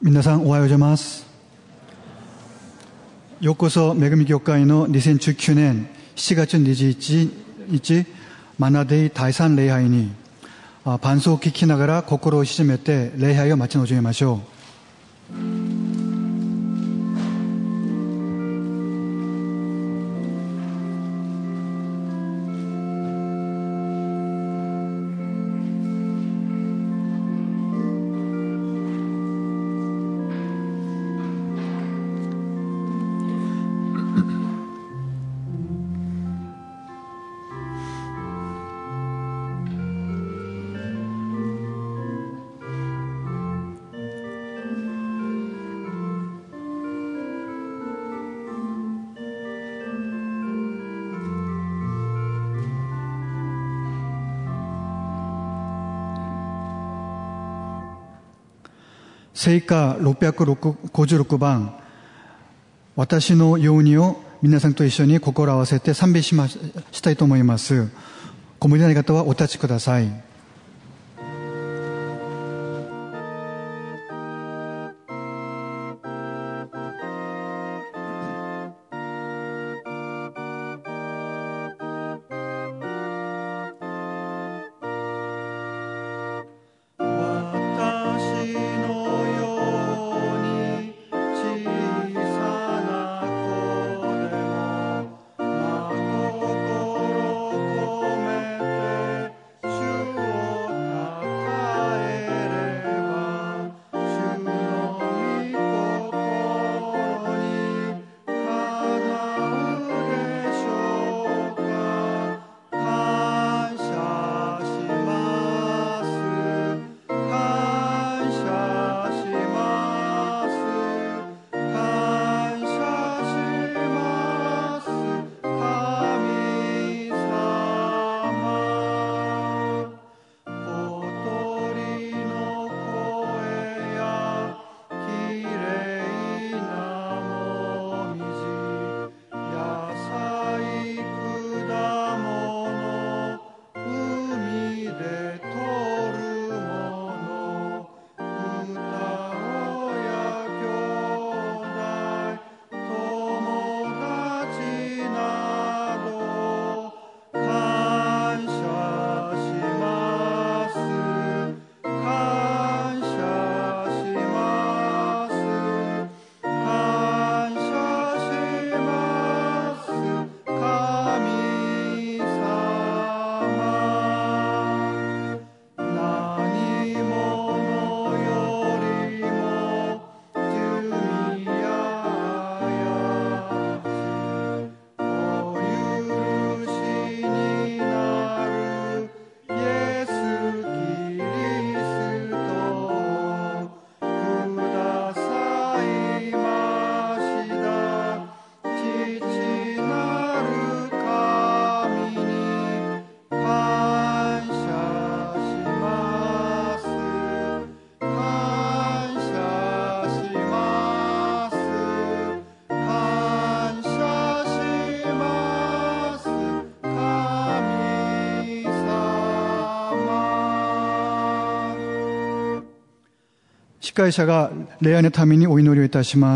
皆さんおはようございます。ようこそ恵み教会の2019年7月21日マナデイ第3礼拝に伴奏を聞きながら心を静めて礼拝を待ち望みましょう。聖歌656番、私のようにを皆さんと一緒に心を合わせて賛美したいと思います。ご無理ない方はお立ちください。司会者が礼拝のためにお祈りをいたします。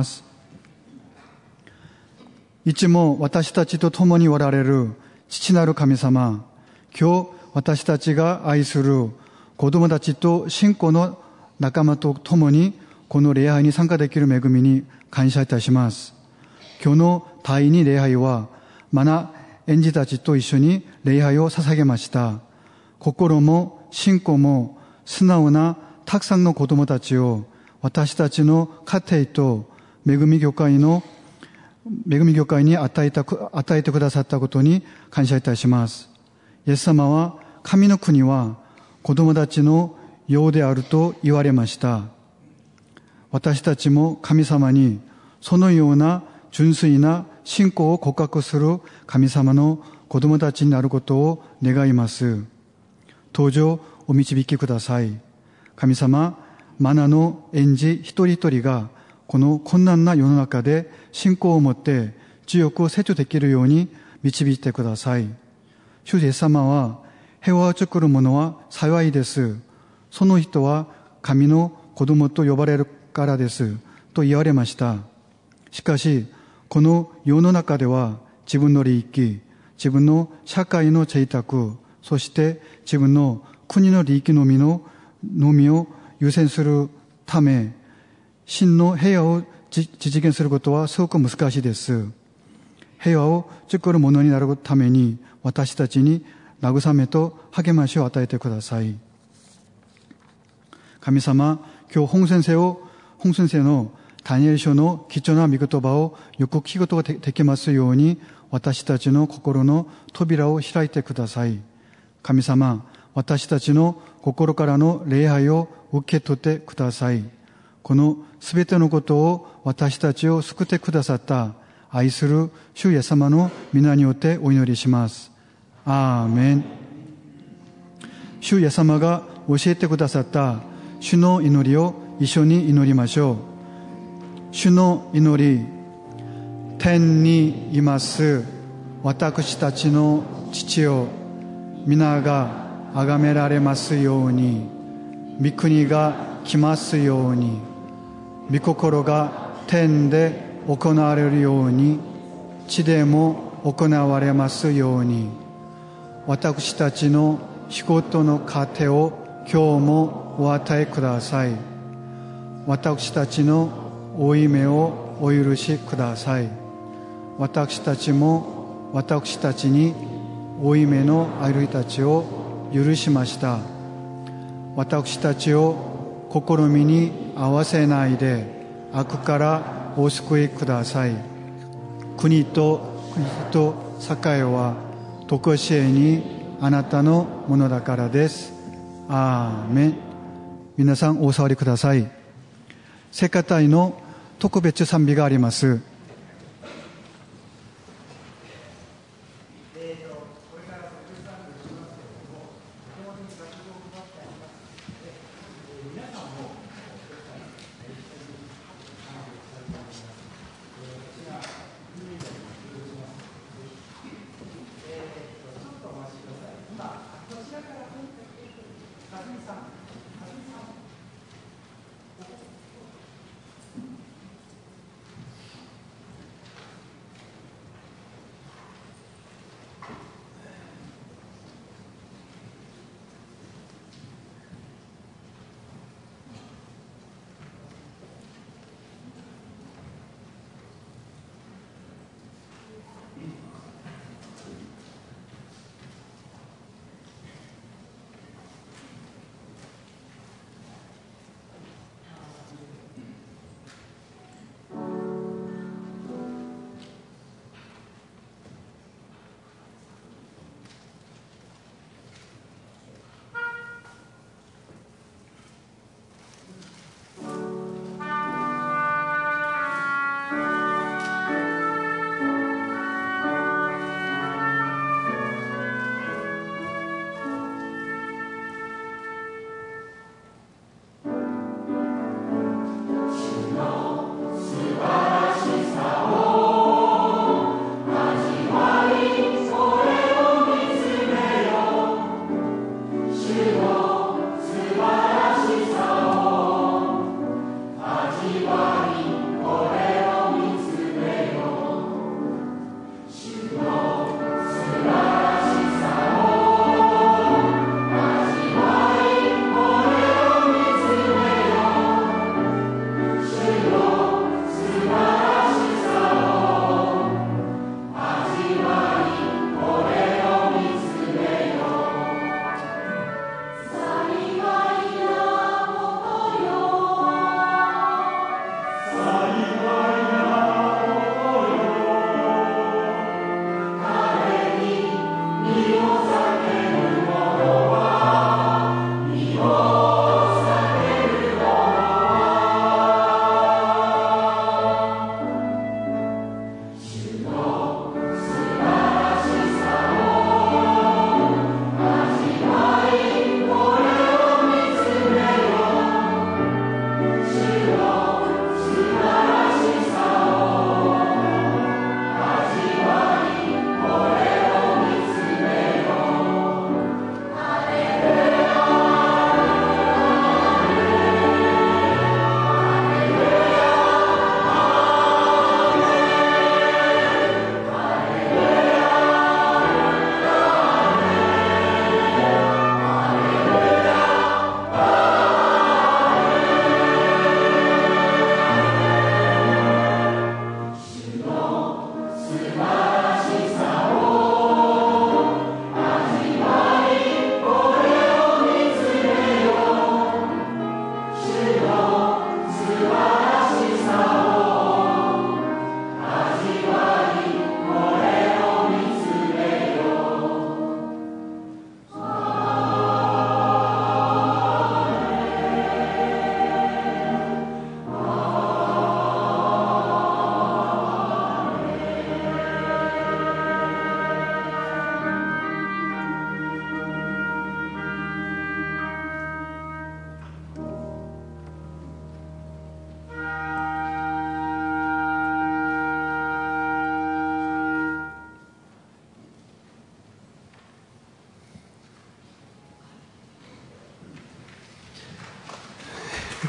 いつも私たちと共におられる父なる神様、今日私たちが愛する子供たちと信仰の仲間と共にこの礼拝に参加できる恵みに感謝いたします。今日の第2礼拝はマナ園児たちと一緒に礼拝を捧げました。心も信仰も素直なたくさんの子供たちを私たちの家庭と恵み教会に与えてくださったことに感謝いたします。イエス様は神の国は子供たちのようであると言われました。私たちも神様にそのような純粋な信仰を告白する神様の子供たちになることを願います。どうぞお導きください。神様、マナの園児一人一人がこの困難な世の中で信仰を持って強く成長できるように導いてください。主イエス様は平和を作る者は幸いです。その人は神の子供と呼ばれるからです。と言われました。しかし、この世の中では自分の利益、自分の社会の贅沢、そして自分の国の利益のみを優先するため、真の平和を実現することはすごく難しいです。平和を作るものになるために私たちに慰めと励ましを与えてください。神様、今日홍先生のダニエル書の貴重な御言葉をよく聞くことができますように、私たちの心の扉を開いてください。神様、私たちの心からの礼拝を受け取ってください。このすべてのことを私たちを救ってくださった愛する主イエス様の皆によってお祈りします。アーメン。主イエス様が教えてくださった主の祈りを一緒に祈りましょう。主の祈り。天にいます私たちの父よ、皆が崇められますように、御国が来ますように、御心が天で行われるように、地でも行われますように、私たちの仕事の糧を今日もお与えください。私たちの負い目をお許しください。私たちも私たちに負い目のある人たちを許しました。私たちを試みに合わせないで悪からお救いください。国と栄は常しえにあなたのものだからです。アーメン。皆さんお触りください。聖歌隊の特別賛美があります。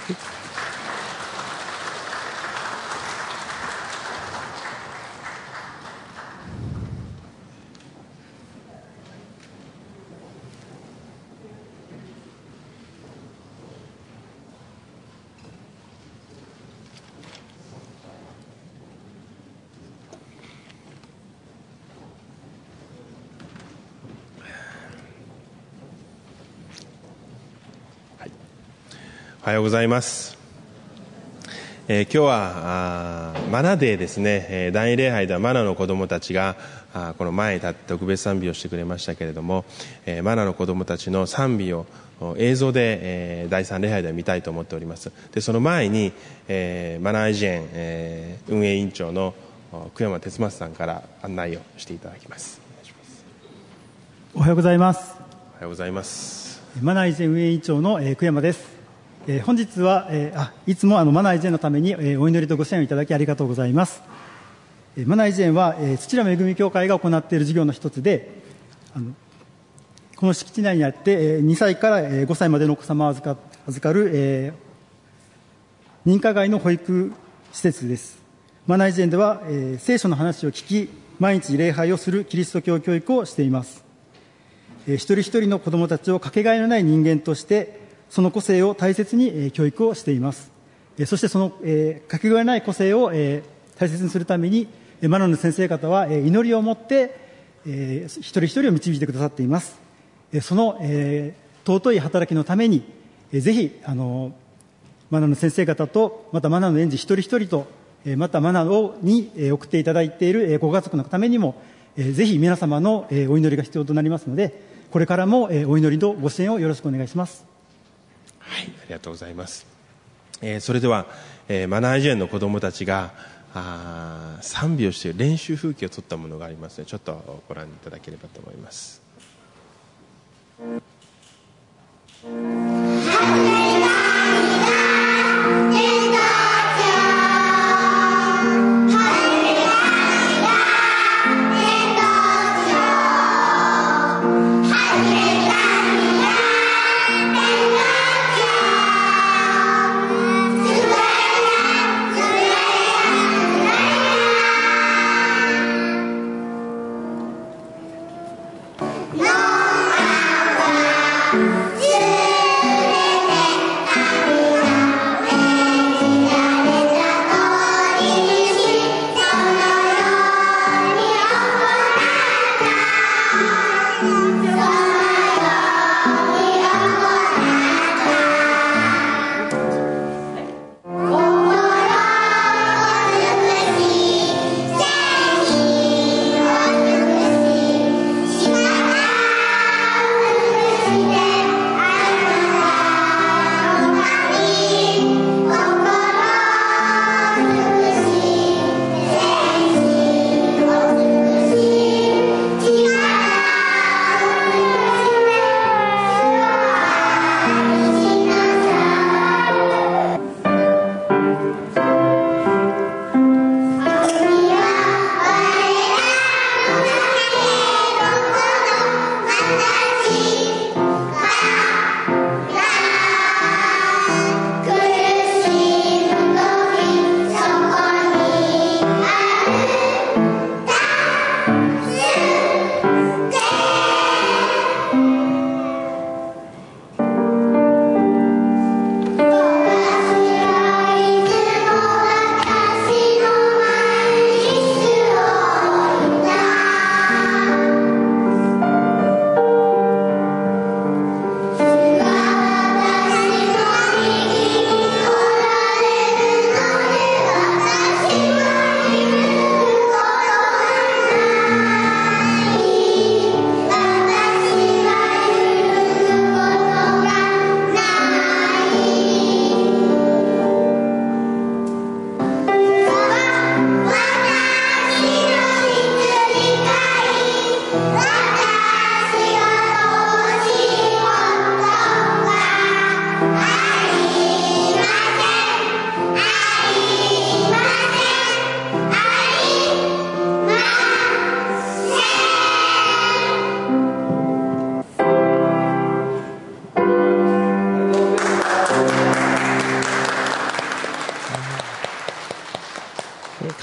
おはようございます。今日はマナデーですね。第二礼拝ではマナの子供たちがこの前に立って特別賛美をしてくれましたけれども、マナの子供たちの賛美を映像で第三礼拝では見たいと思っております。でその前にマナージェン運営委員長の久山哲正さんから案内をしていただきます。お願いします。 おはようございます。 おはようございます。 マナージェン運営委員長の久山です。本日はいつもマナーイジェンのためにお祈りとご支援をいただきありがとうございます。マナーイジェンは土浦めぐみ協会が行っている事業の一つで、この敷地内にあって2歳から5歳までのお子様を預かる認可外の保育施設です。マナーイジェンでは聖書の話を聞き、毎日礼拝をするキリスト教教育をしています。一人一人の子どもたちをかけがえのない人間としてその個性を大切に教育をしています。そしてそのかけがえない個性を大切にするためにマナーの先生方は祈りを持って一人一人を導いてくださっています。その尊い働きのためにぜひマナーの先生方とまたマナーの園児一人一人とまたマナーに送っていただいているご家族のためにもぜひ皆様のお祈りが必要となりますので、これからもお祈りとご支援をよろしくお願いします。 はい、ありがとうございます。それでは、マナージェンの子どもたちが賛美をしている練習風景を撮ったものがありますので、ちょっとご覧いただければと思います。 No!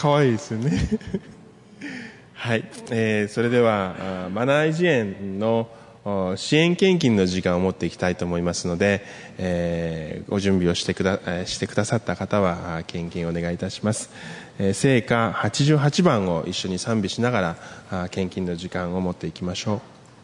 かわいいですよね。はい、それではマナー維持園の支援献金の時間を持っていきたいと思いますので、ご準備をしてくださった方は献金をお願いいたします。聖歌88番を一緒に賛美しながら献金の時間を持っていきましょう。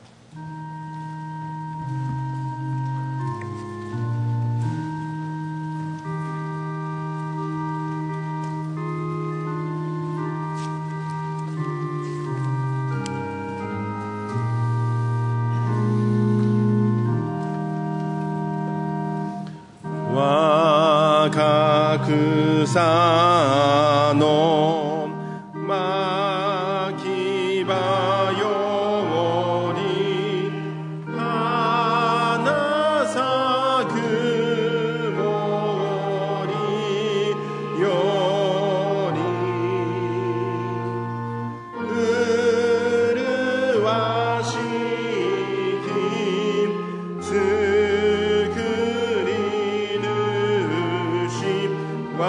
草の牧場より花咲く森より麗しき作り主我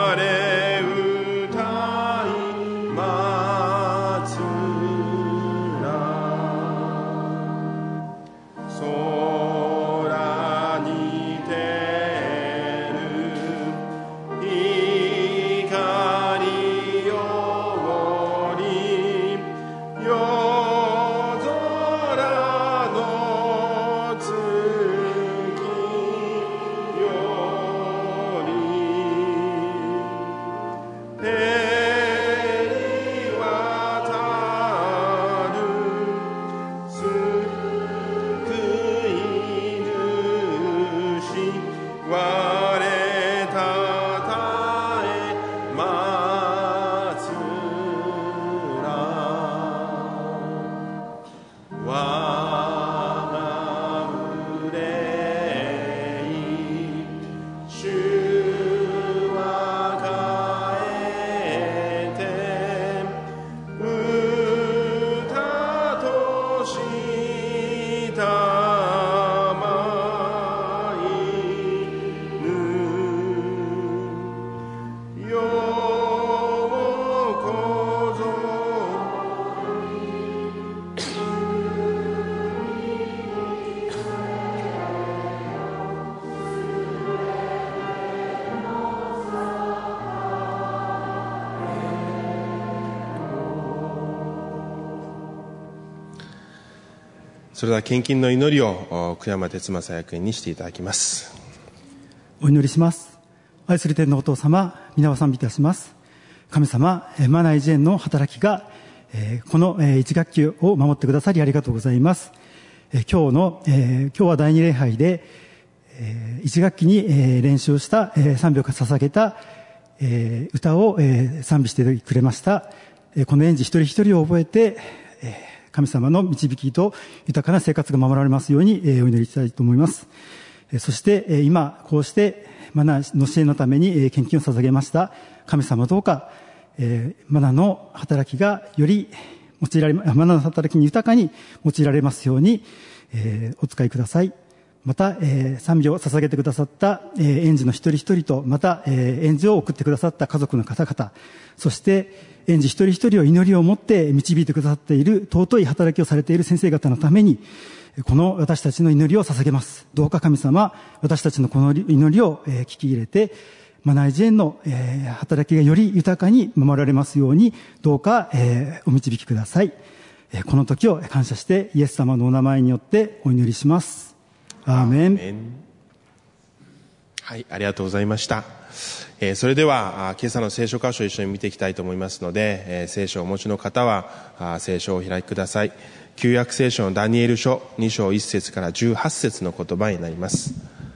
それでは献金の祈りを久山哲正役員にしていただきます。 お祈りします。愛する天のお父様、皆を賛美いたします。神様、マナー維持園の働きがこの一学期を守ってくださりありがとうございます。今日は第二礼拝で一学期に練習した賛美を捧げた歌を賛美してくれました。この園児一人一人を覚えて神様の導きと豊かな生活が守られますようにお祈りしたいと思います。そして今こうしてマナーの支援のために献金を捧げました神様、どうかマナーの働きがよりマナーの働きに豊かに用いられますようにお使いください。また賛美を捧げてくださった園児の一人一人と、また園児を送ってくださった家族の方々、そして園児一人一人を祈りを持って導いてくださっている尊い働きをされている先生方のために、この私たちの祈りを捧げます。どうか神様、私たちのこの祈りを聞き入れて、マナー維持園の働きがより豊かに守られますように、どうかお導きください。この時を感謝してイエス様のお名前によってお祈りします。アーメン。 はい、ありがとうございました。それでは今朝の聖書箇所を一緒に見ていきたいと思いますので、聖書をお持ちの方は聖書をお開きください。旧約聖書のダニエル書2章1節から18節の言葉になります。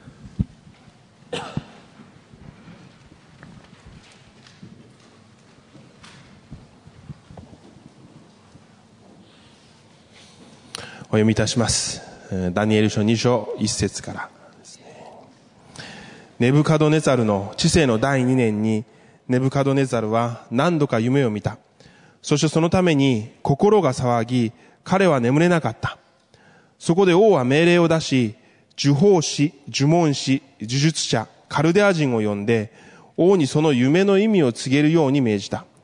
お読みいたします。ダニエル書2章1節からですね。ネブカドネザルの治世の第2年に、ネブカドネザルは何度か夢を見た。そしてそのために心が騒ぎ、彼は眠れなかった。そこで王は命令を出し、呪法師、呪文師、呪術者、カルデア人を呼んで、王にその夢の意味を告げるように命じた。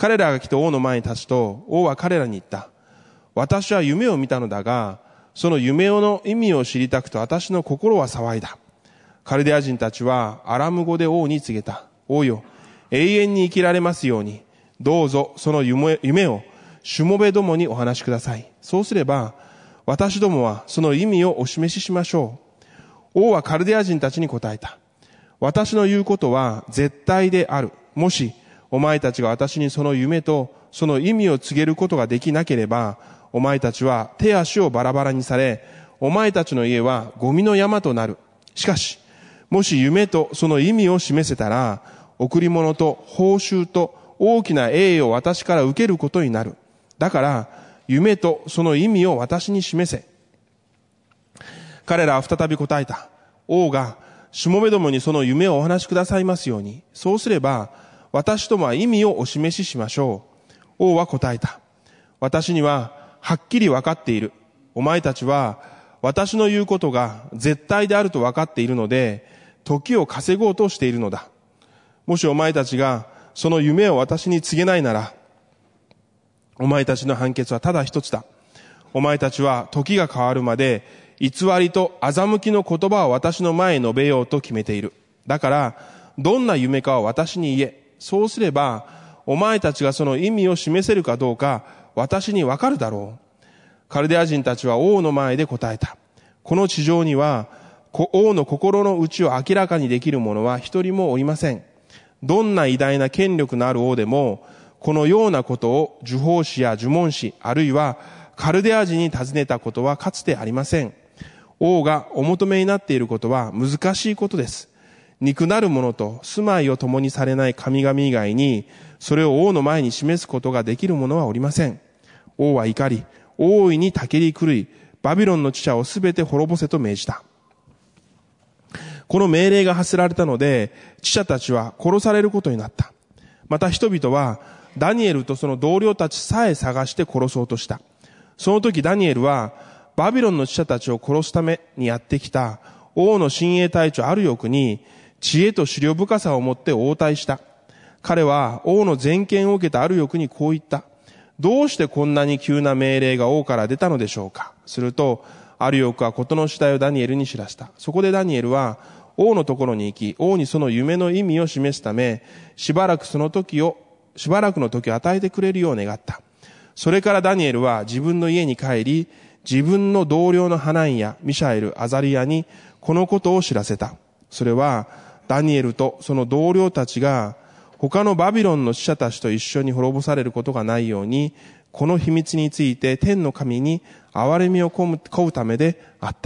彼らが来て王の前に立つと、王は彼らに言った。私は夢を見たのだが、その夢の意味を知りたくて私の心は騒いだ。カルデア人たちはアラム語で王に告げた。王よ、永遠に生きられますように、どうぞその夢をしもべどもにお話しください。そうすれば、私どもはその意味をお示ししましょう。王はカルデア人たちに答えた。私の言うことは絶対である。もし、お前たちが私にその夢とその意味を告げることができなければ、お前たちは手足をバラバラにされ、お前たちの家はゴミの山となる。しかし、もし夢とその意味を示せたら、贈り物と報酬と大きな栄誉を私から受けることになる。だから、夢とその意味を私に示せ。彼らは再び答えた。王が、しもべどもにその夢をお話しくださいますように。そうすれば、私どもは意味をお示ししましょう。王は答えた。私には、はっきり分かっている。お前たちは、私の言うことが絶対であると分かっているので、時を稼ごうとしているのだ。もしお前たちが、その夢を私に告げないなら、お前たちの判決はただ一つだ。お前たちは時が変わるまで、偽りと欺きの言葉を私の前に述べようと決めている。だから、どんな夢かを私に言え。そうすれば、お前たちがその意味を示せるかどうか、私にわかるだろう。カルデア人たちは王の前で答えた。この地上には、王の心の内を明らかにできる者は一人もおりません。どんな偉大な権力のある王でも、このようなことを呪法師や呪文師、あるいはカルデア人に尋ねたことはかつてありません。王がお求めになっていることは難しいことです。肉なる者と住まいを共にされない神々以外に、それを王の前に示すことができる者はおりません。王は怒り、大いにたけり狂い、バビロンの知者をすべて滅ぼせと命じた。この命令が発せられたので、知者たちは殺されることになった。また人々は、ダニエルとその同僚たちさえ探して殺そうとした。その時ダニエルは、バビロンの知者たちを殺すためにやってきた王の親衛隊長アルヨクに、知恵と思慮深さを持って応対した。彼は王の全権を受けたアルヨクにこう言った。どうしてこんなに急な命令が王から出たのでしょうか。すると、アルヨクは事の次第をダニエルに知らした。そこでダニエルは王のところに行き、王にその夢の意味を示すため、しばらくの時を与えてくれるよう願った。それからダニエルは自分の家に帰り、自分の同僚のハナンやミシャエル、アザリヤにこのことを知らせた。それは、ダニエルとその同僚たちが他のバビロンの使者たちと一緒に滅ぼされることがないように、この秘密について天の神に憐れみを請うためであった。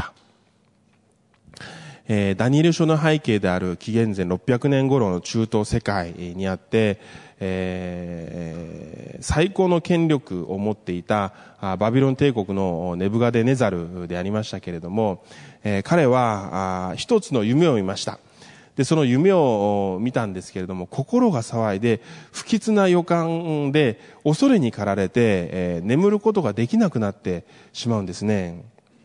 ダニエル書の背景である紀元前600年頃の中東世界にあって、最高の権力を持っていたバビロン帝国のネブカデネザルでありましたけれども、彼は一つの夢を見ました。で、その夢を見たんですけれども、心が騒いで、不吉な予感で、恐れに駆られて、眠ることができなくなってしまうんですね。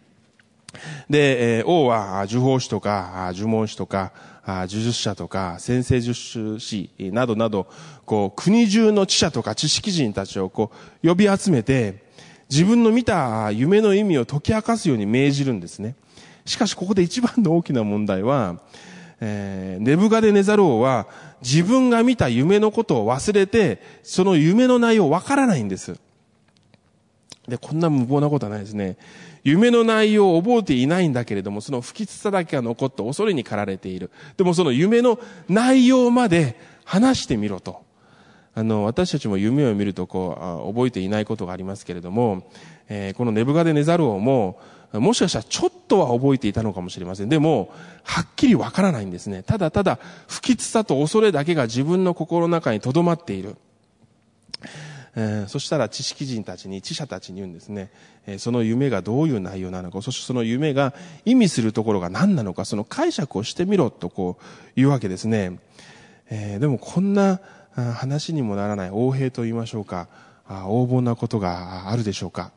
で、王は、呪法師とか、呪文師とか、呪術者とか、先生術師などなど、国中の知者とか知識人たちを呼び集めて、自分の見た夢の意味を解き明かすように命じるんですね。しかし、ここで一番の大きな問題は、ネブカデネザル王は自分が見た夢のことを忘れて、その夢の内容わからないんです。で、こんな無謀なことはないですね。夢の内容を覚えていないんだけれども、その不吉さだけが残って恐れに駆られている。でもその夢の内容まで話してみろと。私たちも夢を見ると覚えていないことがありますけれども、このネブカデネザル王も、もしかしたらちょっとは覚えていたのかもしれません。でも、はっきりわからないんですね。ただただ、不吉さと恐れだけが自分の心の中に留まっている。そしたら知識人たちに、知者たちに言うんですね。その夢がどういう内容なのか、そしてその夢が意味するところが何なのか、その解釈をしてみろと言うわけですね。でもこんな話にもならない横柄と言いましょうか、横暴なことがあるでしょうか。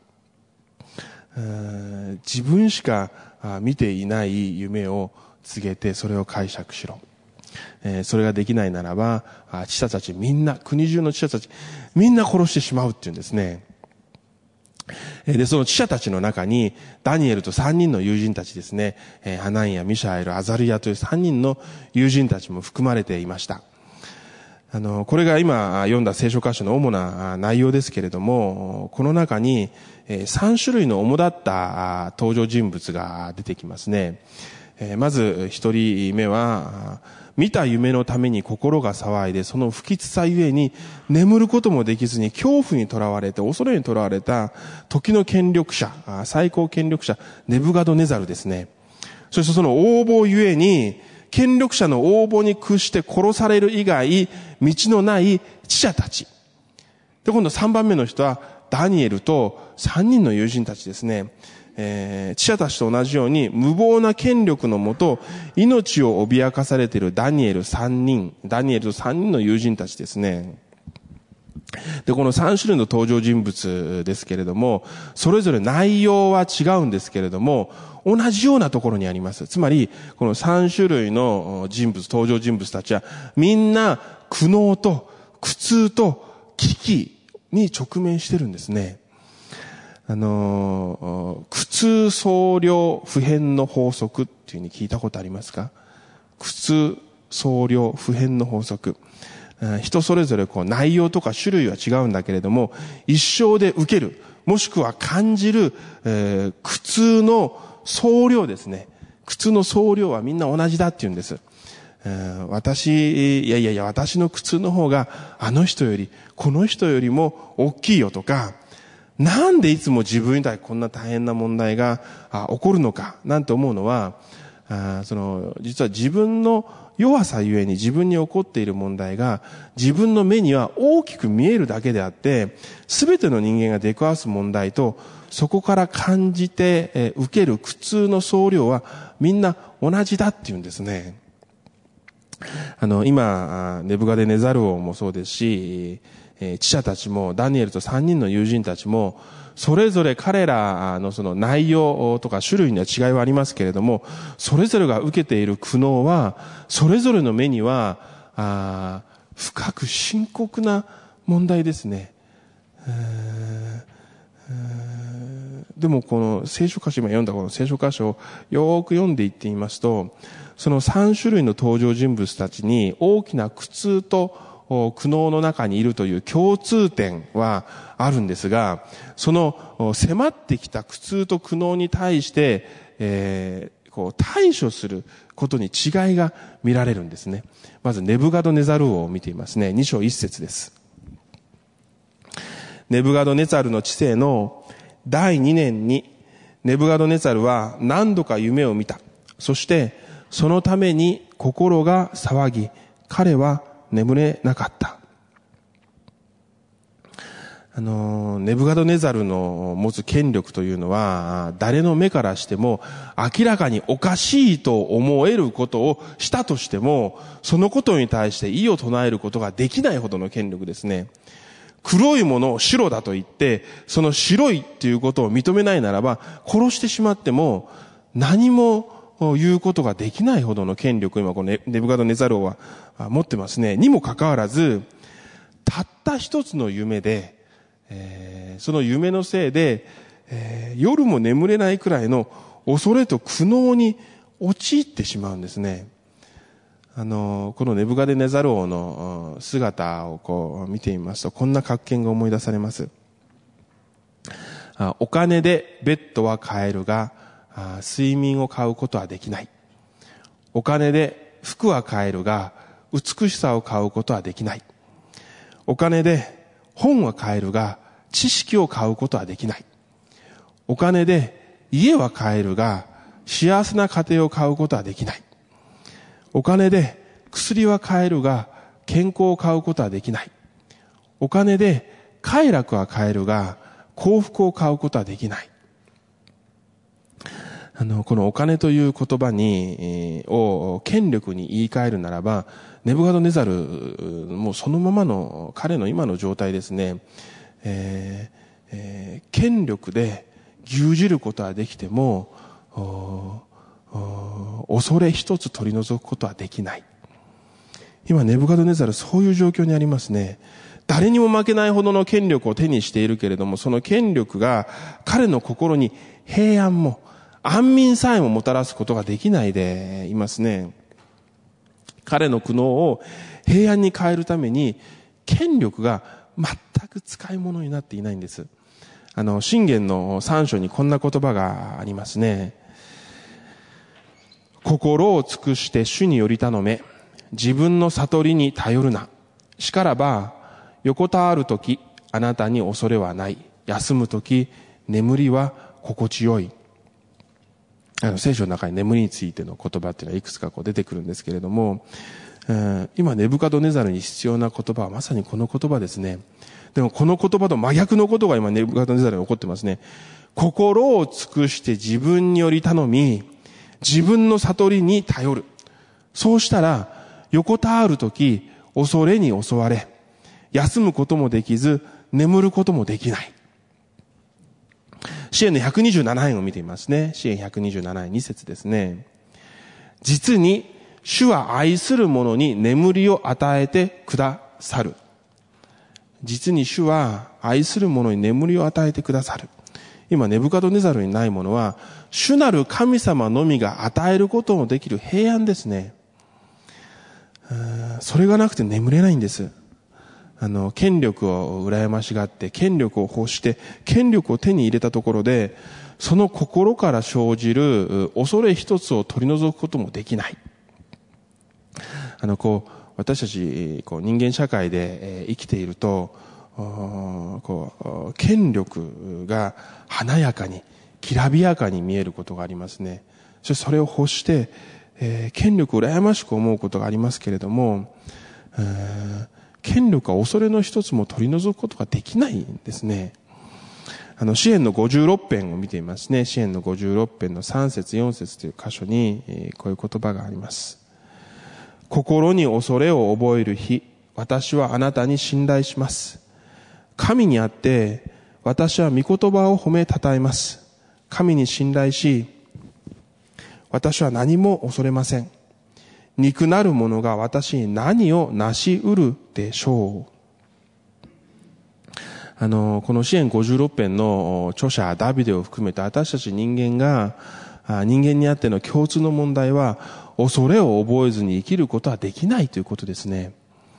自分しか見ていない夢を告げてそれを解釈しろ。 それができないならば、知者たちみんな、国中の知者たち、みんな殺してしまうっていうんですね。で、その知者たちの中に、ダニエルと3人の友人たちですね、ハナンヤ、ミシャエル、アザルヤという3人の友人たちも含まれていました。これが今読んだ聖書箇所の主な内容ですけれども、この中に3種類の主だった登場人物が出てきますね。まず1人目は、見た夢のために心が騒いで、その不吉さゆえに眠ることもできずに恐怖にとらわれて、恐れにとらわれた時の権力者、最高権力者、ネブカドネザルですね。そしてその横暴ゆえに、権力者の横暴に屈して殺される以外、道のない知者たち。で、今度3番目の人は、ダニエルと3人の友人たちですね。知者たちと同じように、無謀な権力のもと、命を脅かされているダニエルと3人の友人たちですね。で、この3種類の登場人物ですけれども、それぞれ内容は違うんですけれども、同じようなところにあります。つまり、この3種類の登場人物たちは、みんな苦悩と苦痛と危機に直面してるんですね。苦痛総量普遍の法則っていうふうに聞いたことありますか？苦痛総量普遍の法則。人それぞれ内容とか種類は違うんだけれども、一生で受ける、もしくは感じる、苦痛の総量ですね。苦痛の総量はみんな同じだって言うんです。私の苦痛の方があの人より、この人よりも大きいよとか、なんでいつも自分に対してこんな大変な問題が起こるのかなんて思うのは、実は自分の弱さゆえに自分に起こっている問題が自分の目には大きく見えるだけであって、すべての人間が出くわす問題とそこから感じて受ける苦痛の総量はみんな同じだっていうんですね。今、ネブカデネザル王もそうですし、知者たちもダニエルと3人の友人たちもそれぞれ彼らのその内容とか種類には違いはありますけれども、それぞれが受けている苦悩はそれぞれの目には深く深刻な問題ですね。でもこの聖書箇所、今読んだこの聖書箇所をよく読んでいってみますと、その3種類の登場人物たちに大きな苦痛と苦悩の中にいるという共通点はあるんですが、その迫ってきた苦痛と苦悩に対して、対処することに違いが見られるんですね。まずネブカドネザル王を見ていますね。2章1節です。ネブカドネザルの治世の第2年に、ネブカドネザルは何度か夢を見た。そしてそのために心が騒ぎ、彼は眠れなかった。ネブカドネザルの持つ権力というのは、誰の目からしても明らかにおかしいと思えることをしたとしても、そのことに対して異を唱えることができないほどの権力ですね。黒いものを白だと言って、その白いっていうことを認めないならば、殺してしまっても何も言うことができないほどの権力を今このネブカドネザル王は持ってますね。にもかかわらず、たった一つの夢で、その夢のせいで、夜も眠れないくらいの恐れと苦悩に陥ってしまうんですね。このネブカドネザル王の姿を見てみますと、こんな格言が思い出されます。お金でベッドは買えるが、睡眠を買うことはできない。お金で服は買えるが、美しさを買うことはできない。お金で本は買えるが、知識を買うことはできない。お金で家は買えるが、幸せな家庭を買うことはできない。お金で薬は買えるが、健康を買うことはできない。お金で快楽は買えるが、幸福を買うことはできない。このお金という言葉を権力に言い換えるならば、ネブカドネザルもそのままの彼の今の状態ですね。権力で牛耳ることはできても、恐れ一つ取り除くことはできない。 今ネブカドネザルそういう状況にありますね。誰にも負けないほどの権力を手にしているけれども、その権力が彼の心に平安も安眠さえももたらすことができないでいますね。彼の苦悩を平安に変えるために権力が全く使い物になっていないんです。箴言の3章にこんな言葉がありますね。心を尽くして主により頼め、自分の悟りに頼るな。しからば横たわるときあなたに恐れはない。休むとき眠りは心地よい。聖書の中に眠りについての言葉っていうのはいくつか出てくるんですけれども、今ネブカドネザルに必要な言葉はまさにこの言葉ですね。でもこの言葉と真逆のことが今ネブカドネザルに起こってますね。心を尽くして自分により頼み、自分の悟りに頼る。そうしたら横たわるとき恐れに襲われ、休むこともできず眠ることもできない。詩篇の127編を見てみますね。詩篇127編2節ですね。実に主は愛する者に眠りを与えてくださる。実に主は愛する者に眠りを与えてくださる。今ネブカドネザルにないものは、主なる神様のみが与えることのできる平安ですね。それがなくて眠れないんです。権力を羨ましがって、権力を欲して、権力を手に入れたところで、その心から生じる恐れ一つを取り除くこともできない。私たち、人間社会で生きていると、権力が華やかに、きらびやかに見えることがありますね。それを欲して、権力を羨ましく思うことがありますけれども、権力は恐れの一つも取り除くことができないんですね。詩篇の56編を見ていますね。詩篇の56編の3節4節という箇所に、こういう言葉があります。心に恐れを覚える日、私はあなたに信頼します。神にあって私は御言葉を褒めたたえます。神に信頼し、私は何も恐れません。憎なる者が私に何を成し得るでしょう。この詩篇56編の著者ダビデを含めて私たち人間にあっての共通の問題は、恐れを覚えずに生きることはできないということですね。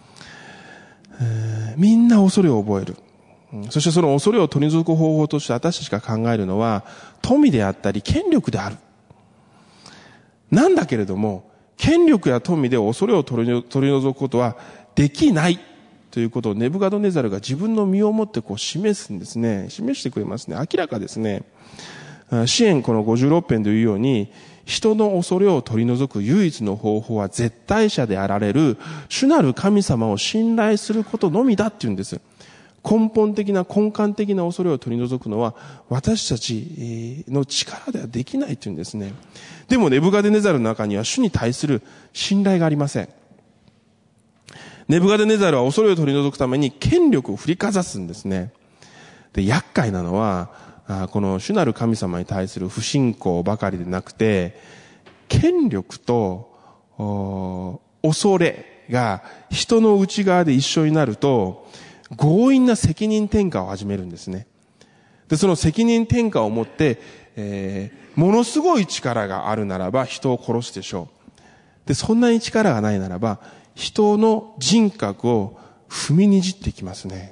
みんな恐れを覚える。そしてその恐れを取り除く方法として私たちが考えるのは富であったり権力である。なんだけれども、権力や富で恐れを取り除くことはできないということをネブカドネザルが自分の身をもって示すんですね。示してくれますね。明らかですね。詩篇この56編というように、人の恐れを取り除く唯一の方法は絶対者であられる主なる神様を信頼することのみだっていうんです。根幹的な恐れを取り除くのは私たちの力ではできないというんですね。でもネブカデネザルの中には主に対する信頼がありません。ネブカデネザルは恐れを取り除くために権力を振りかざすんですね。で、厄介なのはこの主なる神様に対する不信仰ばかりでなくて、権力と恐れが人の内側で一緒になると強引な責任転嫁を始めるんですね。で、その責任転嫁をもって、ものすごい力があるならば人を殺すでしょう。で、そんなに力がないならば人の人格を踏みにじっていきますね。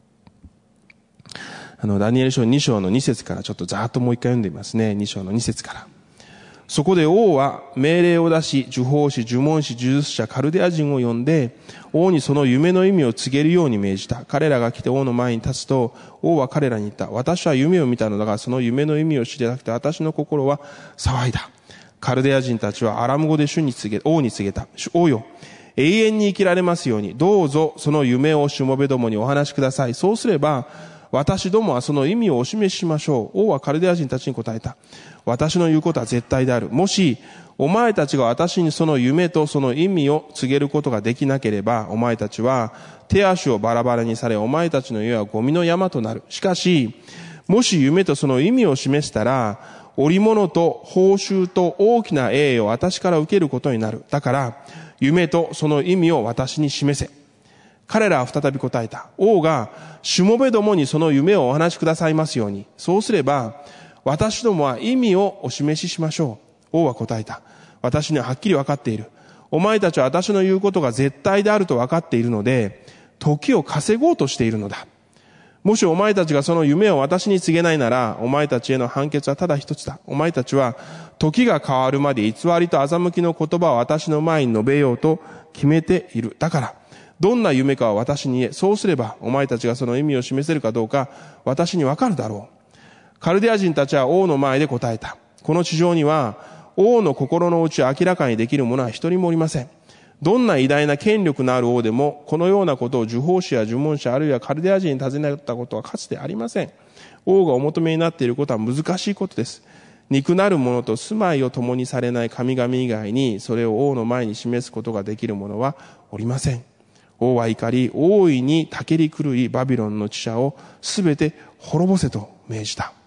ダニエル書2章の2節からちょっとざーっともう一回読んでみますね。2章の2節から。そこで王は命令を出し、呪法師、呪文師、呪術者、カルデア人を呼んで、王にその夢の意味を告げるように命じた。彼らが来て王の前に立つと、王は彼らに言った。私は夢を見たのだが、その夢の意味を知りたくて、私の心は騒いだ。カルデア人たちはアラム語で王に告げた。王よ、永遠に生きられますように、どうぞその夢をしもべどもにお話しください。そうすれば、私どもはその意味をお示ししましょう。王はカルデア人たちに答えた。私の言うことは絶対である。もし、お前たちが私にその夢とその意味を告げることができなければ、お前たちは手足をバラバラにされ、お前たちの家はゴミの山となる。しかし、もし夢とその意味を示したら、 織物と報酬と大きな栄誉を私から受けることになる。だから、夢とその意味を私に示せ。彼らは再び答えた。王が、しもべどもにその夢をお話しくださいますように。そうすれば、私どもは意味をお示ししましょう。王は答えた。私にははっきり分かっている。お前たちは私の言うことが絶対であると分かっているので、時を稼ごうとしているのだ。もしお前たちがその夢を私に告げないなら、お前たちへの判決はただ一つだ。お前たちは、時が変わるまで偽りと欺きの言葉を私の前に述べようと決めている。だから、どんな夢かは私に言え。そうすれば、お前たちがその意味を示せるかどうか、私にわかるだろう。カルデア人たちは王の前で答えた。この地上には、王の心の内を明らかにできる者は一人もおりません。どんな偉大な権力のある王でも、このようなことを呪法師や呪文者あるいはカルデア人に尋ねたことはかつてありません。王がお求めになっていることは難しいことです。肉なる者と住まいを共にされない神々以外に、それを王の前に示すことができる者はおりません。王は怒り、大いにたけり狂いバビロンの知者をすべて滅ぼせと命じた。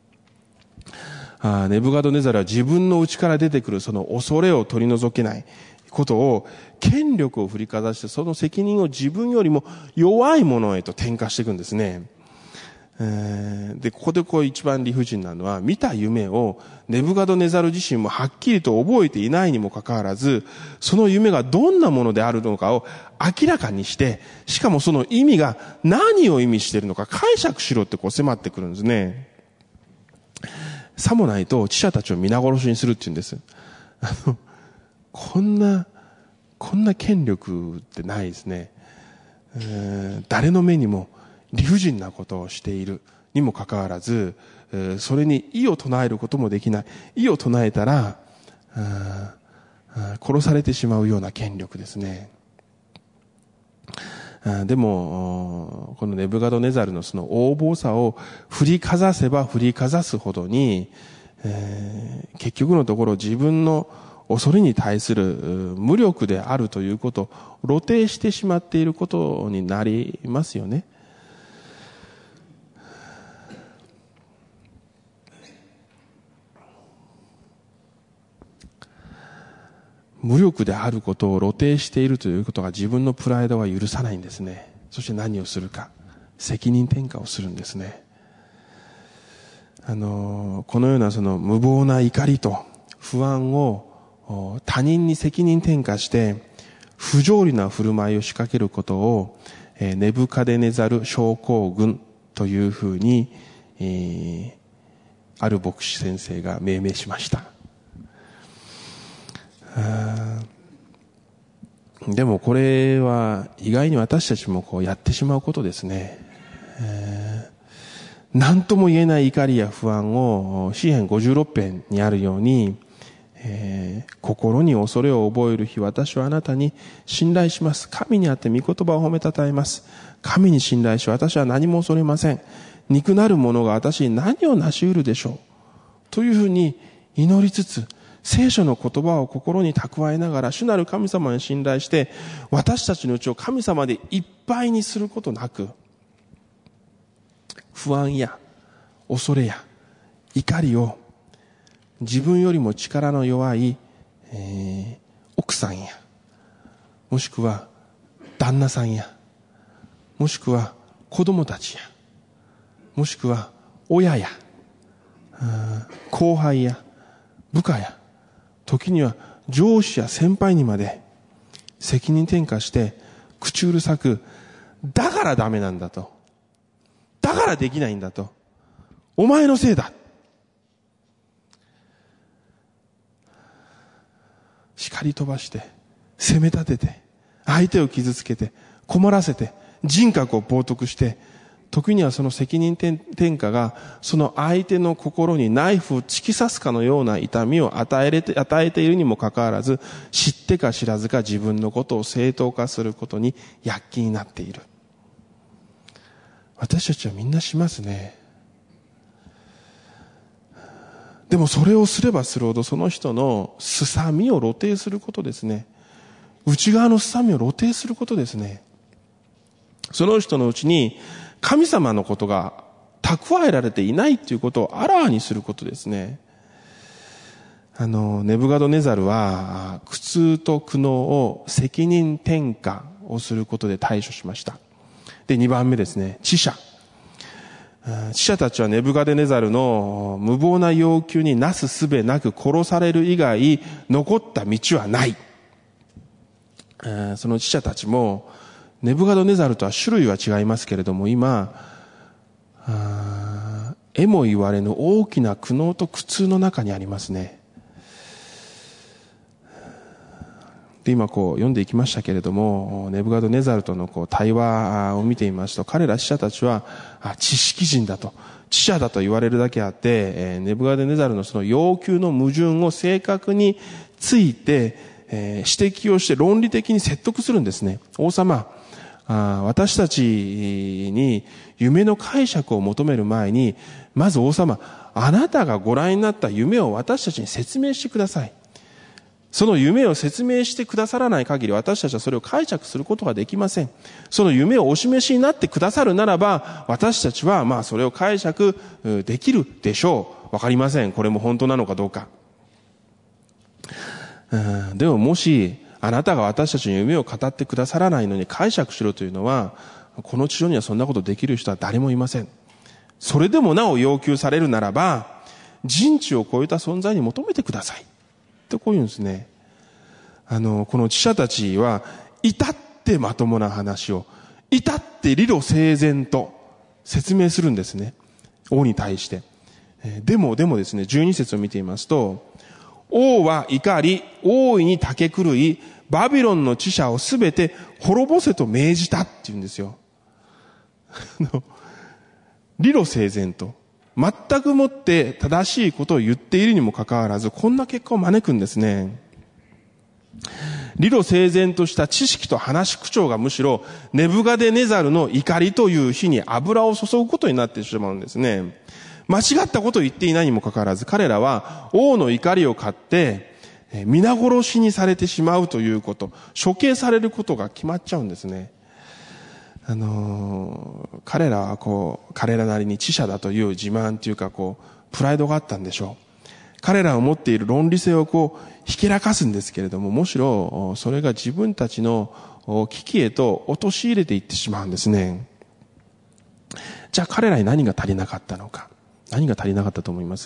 ネブカドネザルは自分の内から出てくるその恐れを取り除けないことを、権力を振りかざしてその責任を自分よりも弱いものへと転嫁していくんですね。で、ここで一番理不尽なのは、見た夢をネブカドネザル自身もはっきりと覚えていないにもかかわらず、その夢がどんなものであるのかを明らかにして、しかもその意味が何を意味しているのか解釈しろって迫ってくるんですね。さもないと知者たちを皆殺しにするって言うんです。こんな権力ってないですね。誰の目にも理不尽なことをしているにもかかわらず、それに異を唱えることもできない。異を唱えたら、殺されてしまうような権力ですね。でも、このネブカドネザルのその横暴さを振りかざせば振りかざすほどに、結局のところ自分の恐れに対する無力であるということを露呈してしまっていることになりますよね。無力であることを露呈しているということが自分のプライドは許さないんですね。そして何をするか、責任転嫁をするんですね。このようなその無謀な怒りと不安を他人に責任転嫁して不条理な振る舞いを仕掛けることをネブカデネザル症候群というふうに、ある牧師先生が命名しました。でもこれは意外に私たちもやってしまうことですね。何とも言えない怒りや不安を詩編56編にあるように、心に恐れを覚える日、私はあなたに信頼します。神にあって御言葉を褒めたたえます。神に信頼し、私は何も恐れません。肉なる者が私に何を成し得るでしょう。というふうに祈りつつ、聖書の言葉を心に蓄えながら、主なる神様に信頼して、私たちのうちを神様でいっぱいにすることなく、不安や恐れや怒りを自分よりも力の弱い、奥さんや、もしくは旦那さんや、もしくは子供たちや、もしくは親や、後輩や部下や、時には上司や先輩にまで責任転嫁して口うるさく、だからダメなんだと、だからできないんだと、お前のせいだ、叱り飛ばして責め立てて相手を傷つけて困らせて人格を冒涜して、時にはその責任転嫁がその相手の心にナイフを突き刺すかのような痛みを与えているにもかかわらず、知ってか知らずか自分のことを正当化することに躍起になっている。私たちはみんなしますね。でもそれをすればするほど、その人のすさみを露呈することですね。内側のすさみを露呈することですね。その人のうちに神様のことが蓄えられていないということをあらわにすることですね。 ネブカドネザルは苦痛と苦悩を責任転嫁をすることで対処しました。で、2番目ですね、知者。知者たちはネブカデネザルの無謀な要求になすすべなく殺される以外残った道はない。その知者たちもネブカドネザルとは種類は違いますけれども、今えも言われぬ大きな苦悩と苦痛の中にありますね。で、今読んでいきましたけれども、ネブカドネザルとの対話を見ていますと、彼ら知者たちは知識人だと、知者だと言われるだけあって、ネブカドネザルのその要求の矛盾を正確について、指摘をして論理的に説得するんですね。王様、私たちに夢の解釈を求める前に、まず王様、あなたがご覧になった夢を私たちに説明してください。その夢を説明してくださらない限り、私たちはそれを解釈することができません。その夢をお示しになってくださるならば、私たちはそれを解釈できるでしょう。わかりません。これも本当なのかどうか。でももし、あなたが私たちに夢を語ってくださらないのに解釈しろというのは、この地上にはそんなことできる人は誰もいません。それでもなお要求されるならば、人知を超えた存在に求めてください。とこういうんですね。この知者たちは、至ってまともな話を、至って理路整然と説明するんですね。王に対して。でもですね、12節を見ていますと、王は怒り、大いにたけ狂い、バビロンの知者をすべて滅ぼせと命じたって言うんですよ。理路整然と。全くもって正しいことを言っているにもかかわらず、こんな結果を招くんですね。理路整然とした知識と話し口調がむしろ、ネブカデネザルの怒りという火に油を注ぐことになってしまうんですね。間違ったことを言っていないにもかかわらず、彼らは王の怒りを買って、皆殺しにされてしまうということ、処刑されることが決まっちゃうんですね。彼らは彼らなりに知者だという自慢というかプライドがあったんでしょう。彼らを持っている論理性をひけらかすんですけれども、むしろそれが自分たちの危機へと陥れていってしまうんですね。じゃあ彼らに何が足りなかったのか。何が足りなかったと思います？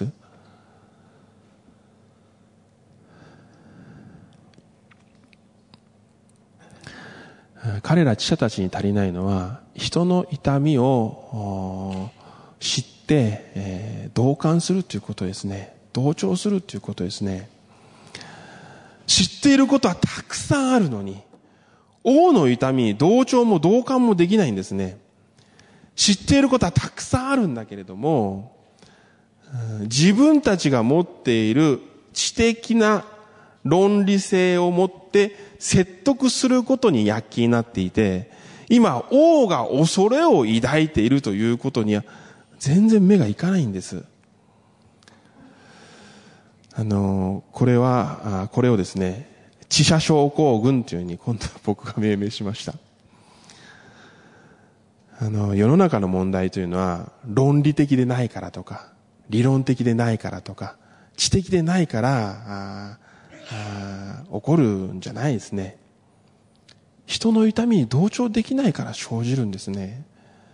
彼ら知者たちに足りないのは、人の痛みを知って、同感するということですね。同調するということですね。知っていることはたくさんあるのに、王の痛みに同調も同感もできないんですね。知っていることはたくさんあるんだけれども、自分たちが持っている知的な論理性を持って説得することに躍起になっていて、今王が恐れを抱いているということには全然目がいかないんです。これをですね、知者症候群というふうに今度は僕が命名しました。世の中の問題というのは論理的でないからとか、理論的でないからとか、知的でないから起こるんじゃないですね。人の痛みに同調できないから生じるんですね。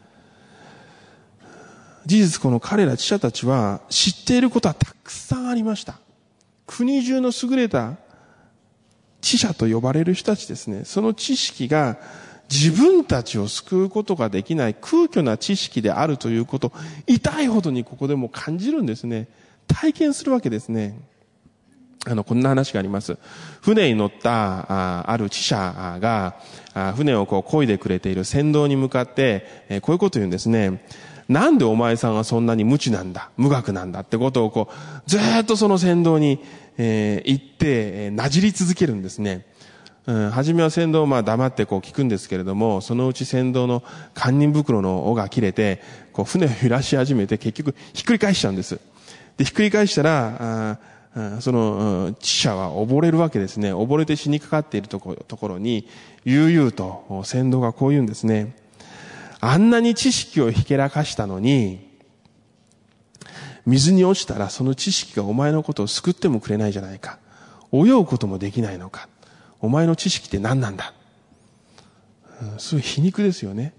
事実この彼ら知者たちは知っていることはたくさんありました。国中の優れた知者と呼ばれる人たちですね。その知識が自分たちを救うことができない空虚な知識であるということ、痛いほどにここでも感じるんですね。体験するわけですね。こんな話があります。船に乗ったある知者が船を漕いでくれている船頭に向かってこういうことを言うんですね。なんでお前さんはそんなに無知なんだ、無学なんだってことをずーっとその船頭に言ってなじり続けるんですね。初めは船頭黙って聞くんですけれども、そのうち船頭の堪忍袋の緒が切れて船を揺らし始めて結局ひっくり返しちゃうんです。でひっくり返したらその知者は溺れるわけですね。溺れて死にかかっているところに悠々と船頭がこう言うんですね。あんなに知識をひけらかしたのに、 水に落ちたらその知識がお前のことを救ってもくれないじゃないか。泳ぐこともできないのか。お前の知識って何なんだ。すごい皮肉ですよね。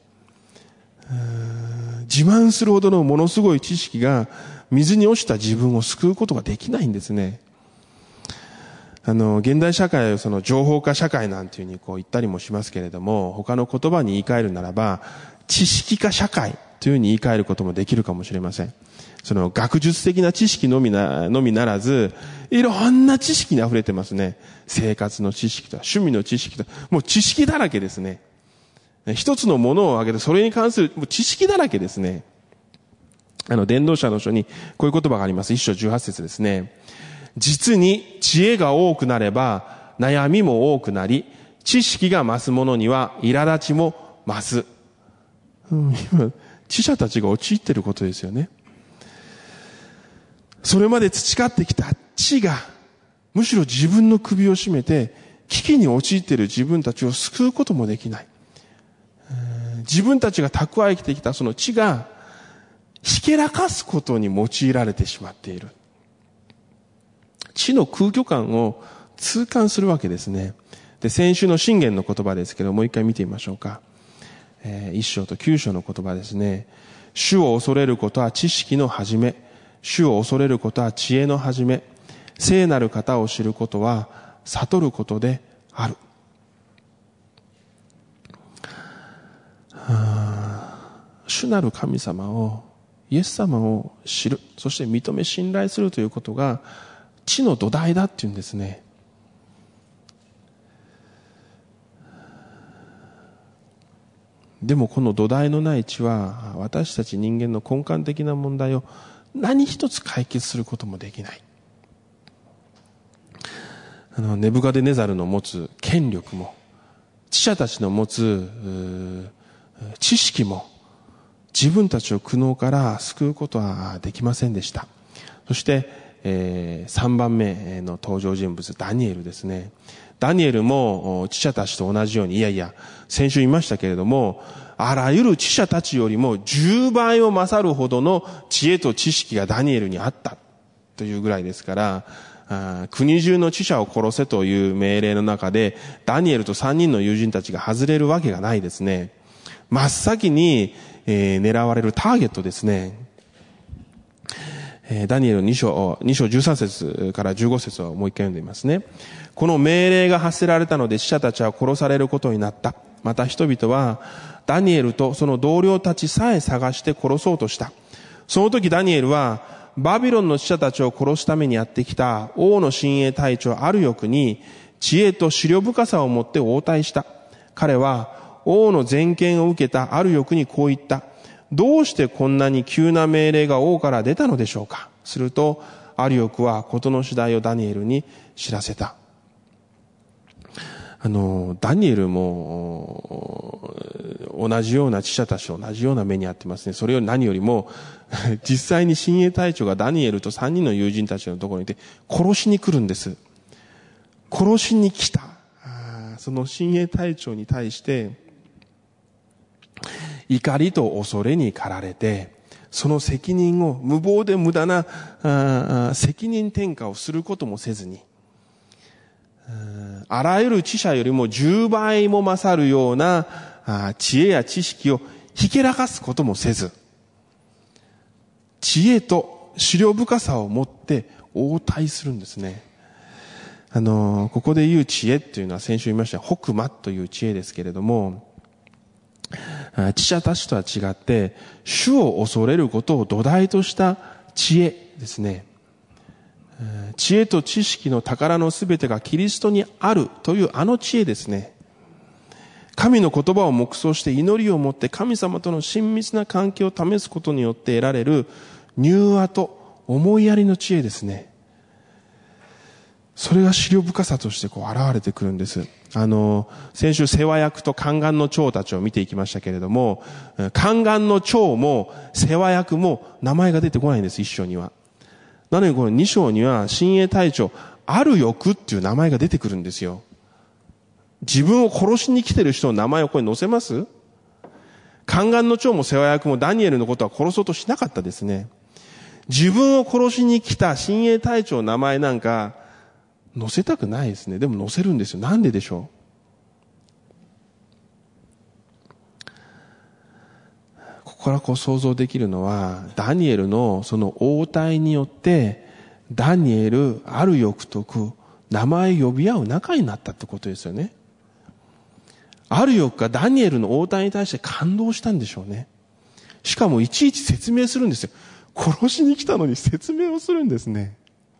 自慢するほどのものすごい知識が水に落ちた自分を救うことができないんですね。現代社会をその情報化社会なんていうふうにこう言ったりもしますけれども、他の言葉に言い換えるならば、知識化社会というふうに言い換えることもできるかもしれません。その学術的な知識のみならず、いろんな知識に溢れてますね。生活の知識とか、趣味の知識とか、もう知識だらけですね。一つのものを挙げて、それに関するもう知識だらけですね。伝道者の書にこういう言葉があります。1章18節ですね。実に知恵が多くなれば悩みも多くなり、知識が増す者には苛立ちも増す。今、知者たちが陥っていることですよね。それまで培ってきた知が、むしろ自分の首を絞めて、危機に陥っている自分たちを救うこともできない。自分たちが蓄えてきたその知が、ひけらかすことに用いられてしまっている。知の空虚感を痛感するわけですね。で、先週の箴言の言葉ですけど、もう一回見てみましょうか。1章と9章の言葉ですね。主を恐れることは知識の始め。主を恐れることは知恵の始め。聖なる方を知ることは悟ることである。主なる神様を、イエス様を知る。そして認め信頼するということが知の土台だっていうんですね。でもこの土台のない知は私たち人間の根幹的な問題を何一つ解決することもできない。ネブカデネザルの持つ権力も、知者たちの持つ知識も自分たちを苦悩から救うことはできませんでした。そして3番目の登場人物、ダニエルですね。ダニエルも知者たちと同じように、先週言いましたけれども、あらゆる知者たちよりも10倍を勝るほどの知恵と知識がダニエルにあったというぐらいですから、国中の知者を殺せという命令の中で、ダニエルと3人の友人たちが外れるわけがないですね。真っ先に、狙われるターゲットですね。ダニエル2章13節から15節をもう一回読んでみますね。この命令が発せられたので死者たちは殺されることになった。また人々はダニエルとその同僚たちさえ探して殺そうとした。その時ダニエルはバビロンの死者たちを殺すためにやってきた王の親衛隊長アルヨクに知恵と思慮深さを持って応対した。彼は王の全権を受けたアルヨクにこう言った。どうしてこんなに急な命令が王から出たのでしょうか。するとアリオクは事の次第をダニエルに知らせた。ダニエルも同じような知者たちと同じような目に遭ってますね。それより何よりも実際に親衛隊長がダニエルと3人の友人たちのところにいて殺しに来るんです。殺しに来たその親衛隊長に対して怒りと恐れに駆られて、その責任を無謀で無駄な責任転嫁をすることもせずに、あらゆる知者よりも10倍も勝るような知恵や知識をひけらかすこともせず、知恵と思慮深さを持って応対するんですね。ここで言う知恵っていうのは先週言いましたホクマという知恵ですけれども、知者たちとは違って主を恐れることを土台とした知恵ですね。知恵と知識の宝のすべてがキリストにあるというあの知恵ですね。神の言葉を黙想して祈りを持って神様との親密な関係を試すことによって得られる柔和と思いやりの知恵ですね。それが思慮深さとして現れてくるんです。先週世話役と宦官の長たちを見ていきましたけれども、宦官の長も世話役も名前が出てこないんです、一章には。なのにこの二章には親衛隊長ある欲っていう名前が出てくるんですよ。自分を殺しに来てる人の名前をここに載せます？宦官の長も世話役もダニエルのことは殺そうとしなかったですね。 自分を殺しに来た親衛隊長の名前なんか載せたくないですね。でも載せるんですよ。なんででしょう。ここから想像できるのは、ダニエルのその応対によって、ダニエル、ある翌徳、名前呼び合う仲になったってことですよね。ある翌がダニエルの応対に対して感動したんでしょうね。しかもいちいち説明するんですよ。殺しに来たのに説明をするんですね。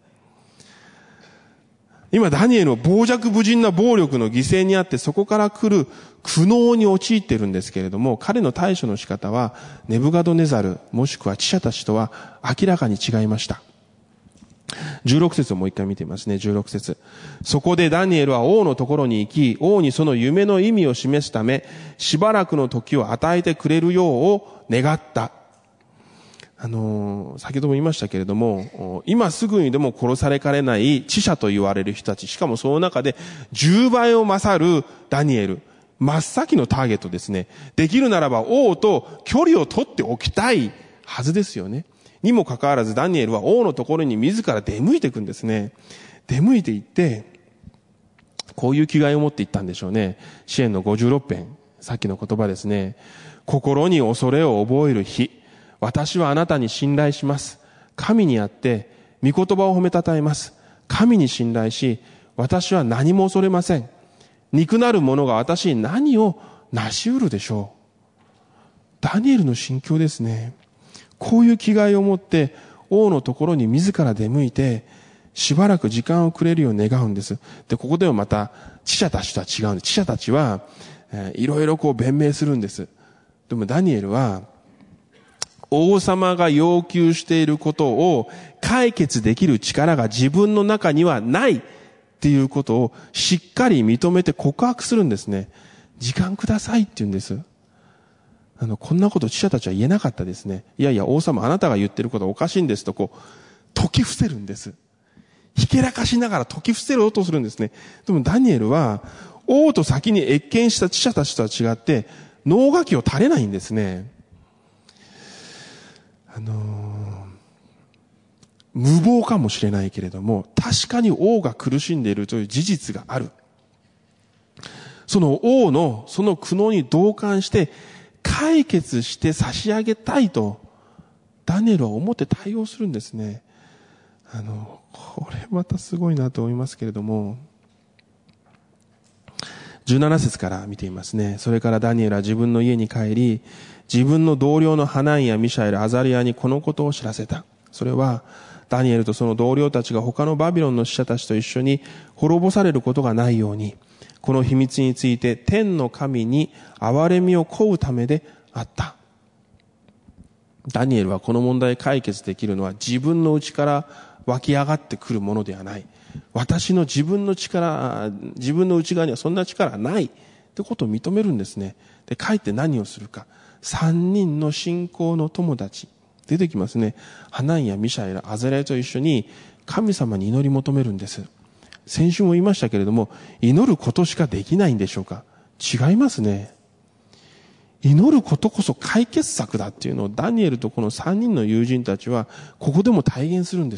今ダニエルは傍若無人な暴力の犠牲にあって、そこから来る苦悩に陥っているんですけれども、彼の対処の仕方はネブカドネザルもしくは知者たちとは明らかに違いました。16節をもう一回見てみますね。16節。そこでダニエルは王のところに行き、王にその夢の意味を示すため、しばらくの時を与えてくれるようを願った。先ほども言いましたけれども、今すぐにでも殺されかねない知者と言われる人たち、しかもその中で10倍を勝るダニエル、真っ先のターゲットですね。できるならば王と距離を取っておきたいはずですよね。にもかかわらずダニエルは王のところに自ら出向いていくんですね。出向いていって、こういう気概を持っていったんでしょうね。詩篇の56編、さっきの言葉ですね。心に恐れを覚える日、私はあなたに信頼します。神にあって、御言葉を褒めたたえます。神に信頼し、私は何も恐れません。肉なる者が私に何を成し得るでしょう。ダニエルの心境ですね。こういう気概を持って、王のところに自ら出向いて、しばらく時間をくれるよう願うんです。で、ここではまた、知者たちとは違うんです。知者たちは、いろいろ弁明するんです。でもダニエルは、王様が要求していることを解決できる力が自分の中にはないっていうことをしっかり認めて告白するんですね。時間くださいって言うんです。こんなこと知者たちは言えなかったですね。いやいや王様あなたが言ってることはおかしいんですと解き伏せるんです。ひけらかしながら解き伏せろうとするんですね。でもダニエルは王と先に謁見した知者たちとは違って能書きを垂れないんですね。無謀かもしれないけれども、確かに王が苦しんでいるという事実がある。その王のその苦悩に同感して解決して差し上げたいとダニエルは思って対応するんですね。これまたすごいなと思いますけれども、17節から見ていますね。それからダニエルは自分の家に帰り、自分の同僚のハナンやミシャエル、アザリアにこのことを知らせた。それは、ダニエルとその同僚たちが他のバビロンの使者たちと一緒に滅ぼされることがないように、この秘密について天の神に憐れみを請うためであった。ダニエルはこの問題を解決できるのは自分の内から湧き上がってくるものではない。私の自分の内側にはそんな力はないってことを認めるんですね。で、帰って何をするか。3人の信仰の友達。出てきますね。ハナンやミシャエル、アザリアと一緒に神様に祈り求めるんです。先週も言いましたけれども、祈ることしかできないんでしょうか。違いますね。祈ることこそ解決策だっていうのをダニエルとこの3人の友人たちはここでも体現するんです。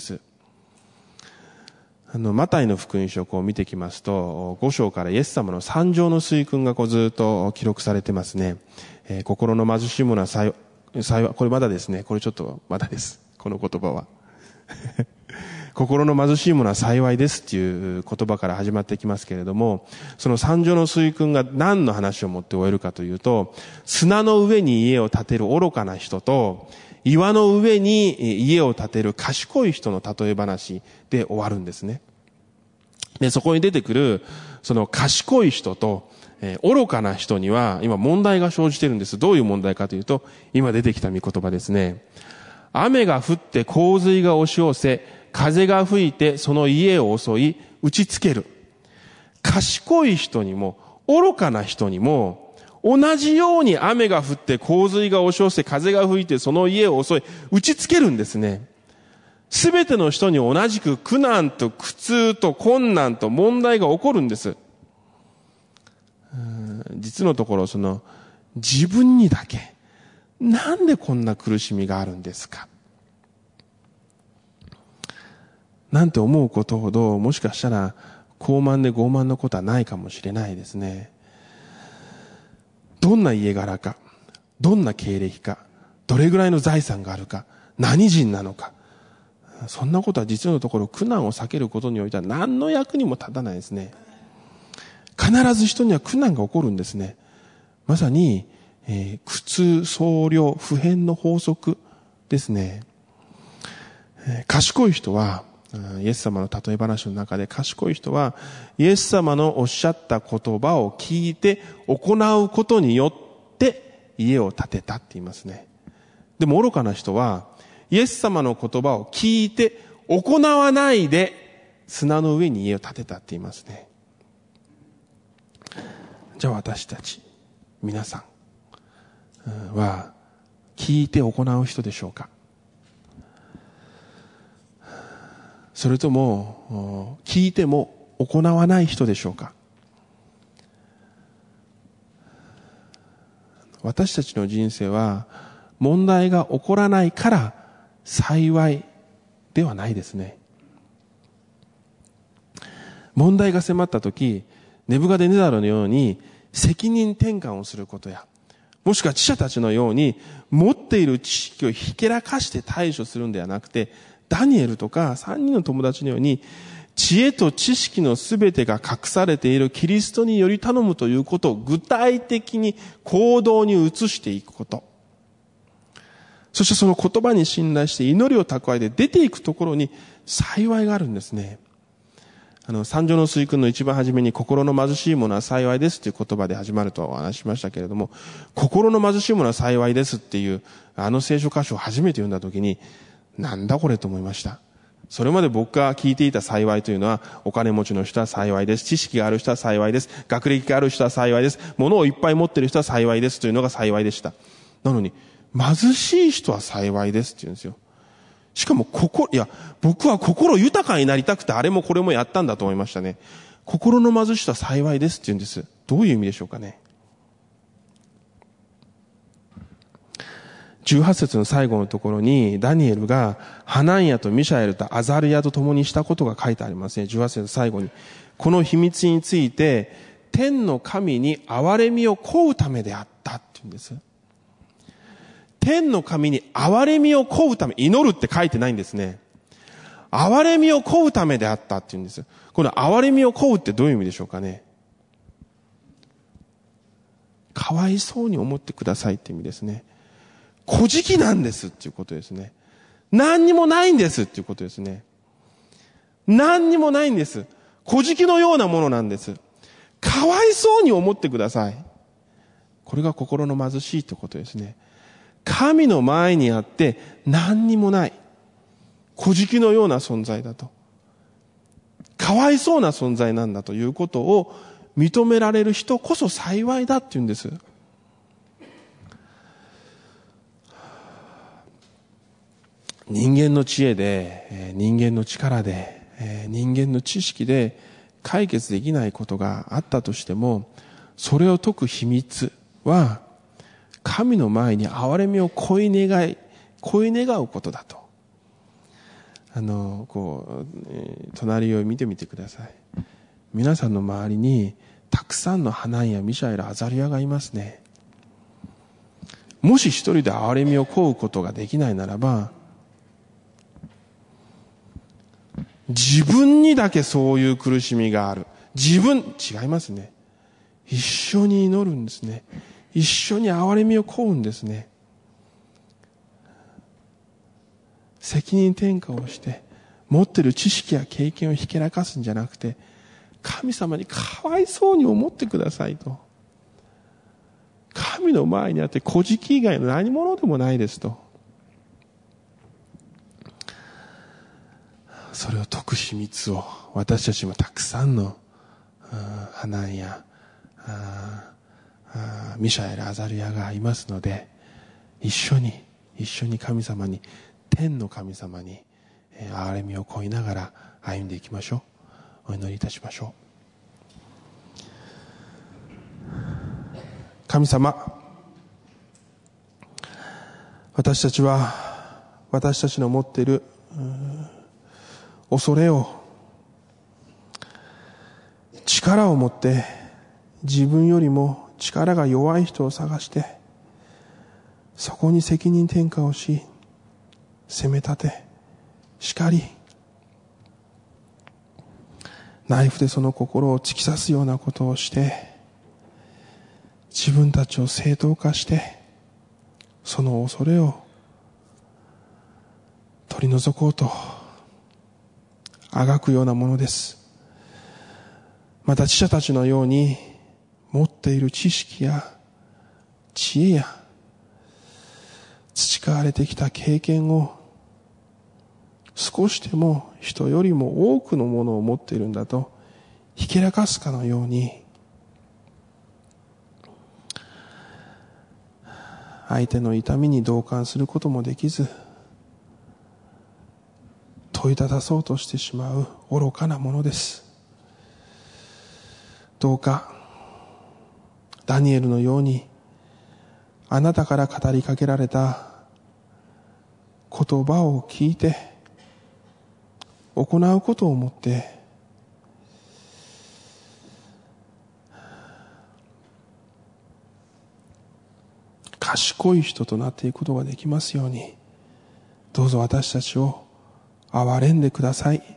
マタイの福音書を見てきますと、5章からイエス様の三条の水訓がずっと記録されてますね。心の貧しい者は幸い、これまだですね。これちょっとまだです。この言葉は。心の貧しい者は幸いですっていう言葉から始まってきますけれども、その三条の水訓が何の話を持って終えるかというと、砂の上に家を建てる愚かな人と、岩の上に家を建てる賢い人の例え話で終わるんですね。で、そこに出てくる、その賢い人と、愚かな人には今問題が生じているんです。どういう問題かというと、今出てきた御言葉ですね。雨が降って洪水が押し寄せ、風が吹いてその家を襲い、打ちつける。賢い人にも、愚かな人にも、同じように雨が降って洪水が押し寄せ、風が吹いてその家を襲い、打ちつけるんですね。すべての人に同じく苦難と苦痛と困難と問題が起こるんです。実のところ自分にだけなんでこんな苦しみがあるんですか。 なんて思うことほど、もしかしたら高慢で傲慢なことはないかもしれないですね。どんな家柄か、どんな経歴か、どれぐらいの財産があるか、何人なのか、そんなことは実のところ苦難を避けることにおいては何の役にも立たないですね。必ず人には苦難が起こるんですね。まさに、苦痛、総量、普遍の法則ですね。賢い人は、イエス様の例え話の中で賢い人は、イエス様のおっしゃった言葉を聞いて行うことによって家を建てたって言いますね。でも愚かな人は、イエス様の言葉を聞いて行わないで砂の上に家を建てたって言いますね。じゃあ私たち、皆さんは聞いて行う人でしょうか？それとも聞いても行わない人でしょうか？私たちの人生は問題が起こらないから幸いではないですね。問題が迫った時、ネブカデネザルのように責任転換をすることや、もしくは知者たちのように持っている知識をひけらかして対処するんではなくて、ダニエルとか3人の友達のように知恵と知識のすべてが隠されているキリストにより頼むということを具体的に行動に移していくこと。そしてその言葉に信頼して祈りを蓄えて出ていくところに幸いがあるんですね。三条の水訓の一番初めに心の貧しい者は幸いですという言葉で始まるとお話ししましたけれども、心の貧しい者は幸いですっていう聖書箇所を初めて読んだ時に、なんだこれと思いました。それまで僕が聞いていた幸いというのは、お金持ちの人は幸いです。知識がある人は幸いです。学歴がある人は幸いです。物をいっぱい持っている人は幸いですというのが幸いでした。なのに、貧しい人は幸いですって言うんですよ。しかも僕は心豊かになりたくてあれもこれもやったんだと思いましたね。心の貧しい人は幸いですって言うんです。どういう意味でしょうかね。18節の最後のところにダニエルがハナンヤとミシャエルとアザルヤと共にしたことが書いてありますね。18節の最後に。この秘密について天の神に憐れみを請うためであったって言うんです。天の神に憐れみを請うため、祈るって書いてないんですね。憐れみを請うためであったって言うんです。この憐れみを請うってどういう意味でしょうかね。かわいそうに思ってくださいって意味ですね。小じなんですっていうことですね。何にもないんですっていうことですね。何にもないんです。小じのようなものなんです。かわいそうに思ってください。これが心の貧しいということですね。神の前にあって何にもない。小じのような存在だと。かわいそうな存在なんだということを認められる人こそ幸いだって言うんです。人間の知恵で、人間の力で、人間の知識で解決できないことがあったとしても、それを解く秘密は神の前に憐れみを恋願うことだと。隣を見てみてください。皆さんの周りにたくさんのハナンやミシャエル、アザリヤがいますね。もし一人で憐れみを請うことができないならば、自分にだけそういう苦しみがある。違いますね。一緒に祈るんですね。一緒に憐れみを請うんですね。責任転嫁をして、持っている知識や経験をひけらかすんじゃなくて、神様にかわいそうに思ってくださいと。神の前にあって、小じ以外の何者でもないですと。それを解く秘密を私たちもたくさんのハナンやミシャエル、アザルヤがいますので、一緒に神様に、天の神様に憐れみを請いながら歩んでいきましょう。お祈りいたしましょう。神様、私たちは私たちの持っている恐れを、力を持って自分よりも力が弱い人を探して、そこに責任転嫁をし、責め立て、叱り、ナイフでその心を突き刺すようなことをして、自分たちを正当化して、その恐れを取り除こうとあがくようなものです。また知者たちのように持っている知識や知恵や培われてきた経験を少しでも人よりも多くのものを持っているんだとひけらかすかのように、相手の痛みに同感することもできず、問いただそうとしてしまう愚かなものです。どうかダニエルのように、あなたから語りかけられた言葉を聞いて行うことをもって、賢い人となっていくことができますように、どうぞ私たちを憐れんでください。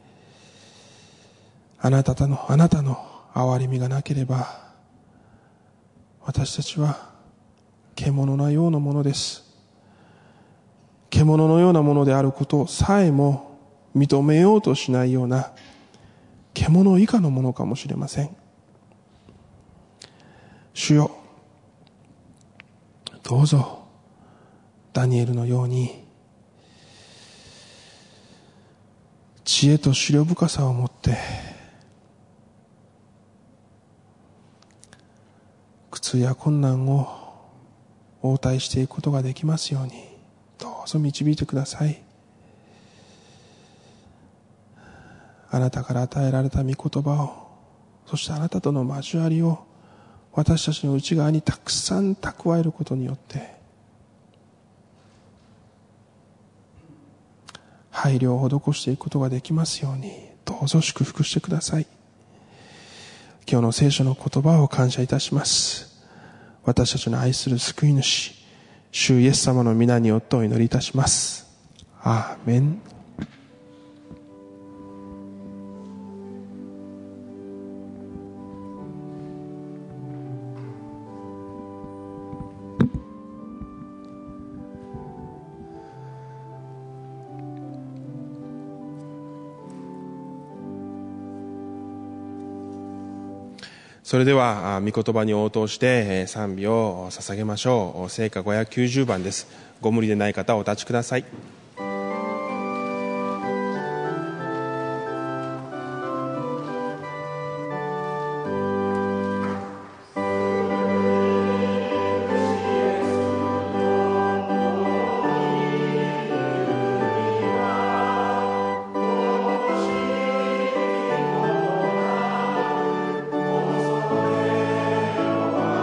あなたの憐れみがなければ、私たちは獣のようなものです。獣のようなものであることさえも認めようとしないような獣以下のものかもしれません。主よ、どうぞダニエルのように知恵と思慮深さを持って苦痛や困難を応対していくことができますように、どうぞ導いてください。あなたから与えられた御言葉を、そしてあなたとの交わりを私たちの内側にたくさん蓄えることによって、配慮を施していくことができますように、どうぞ祝福してください。今日の聖書の言葉を感謝いたします。私たちの愛する救い主、主イエス様の皆によってお祈りいたします。アーメン。 それでは御言葉に応答して賛美を捧げましょう。聖歌590番です。ご無理でない方お立ちください。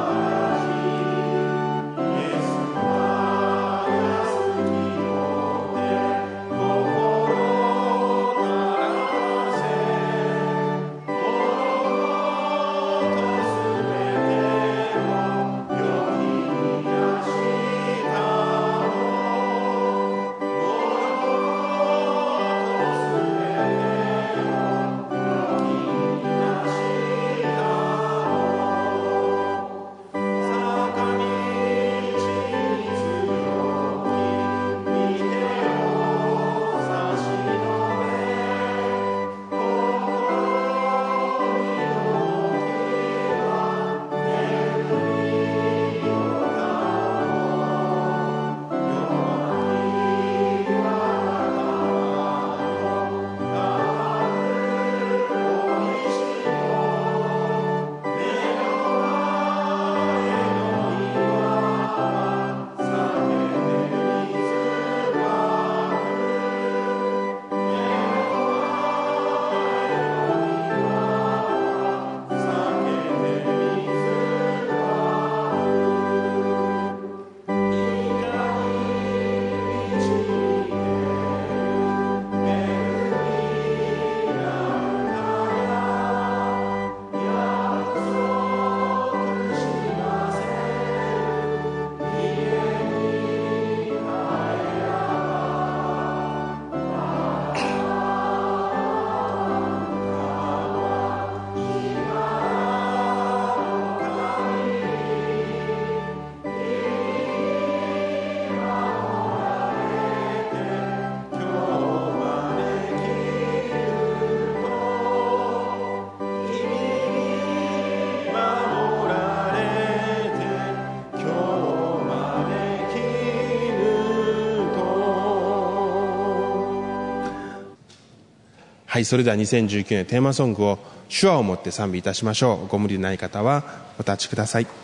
「 はい、それでは2019年テーマソングを手話をもって賛美いたしましょう。ご無理のない方はお立ちください。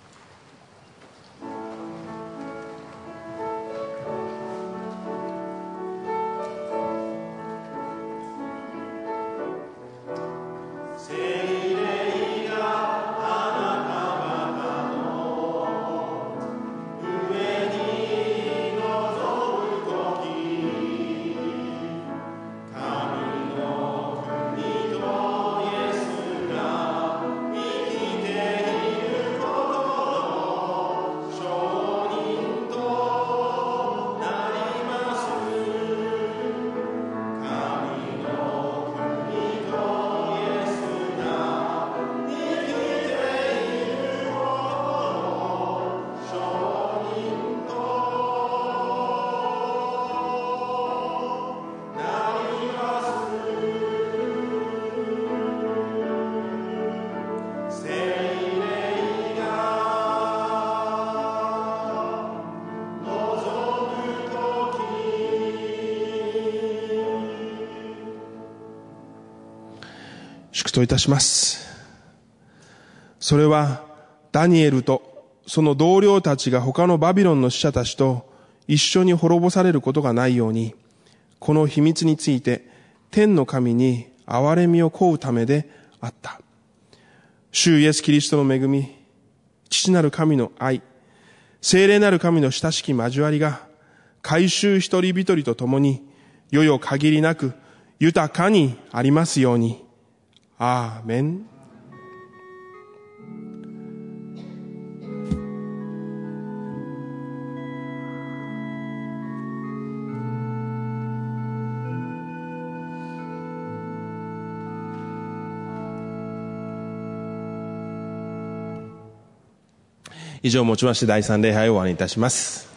祝祷いたします。それはダニエルとその同僚たちが他のバビロンの使者たちと一緒に滅ぼされることがないように、この秘密について天の神に憐れみを請うためであった。主イエスキリストの恵み、父なる神の愛、聖霊なる神の親しき交わりが改宗一人一人と共に世々限りなく豊かにありますように。アーメン。以上をもちまして第3礼拝を終わりにいたします。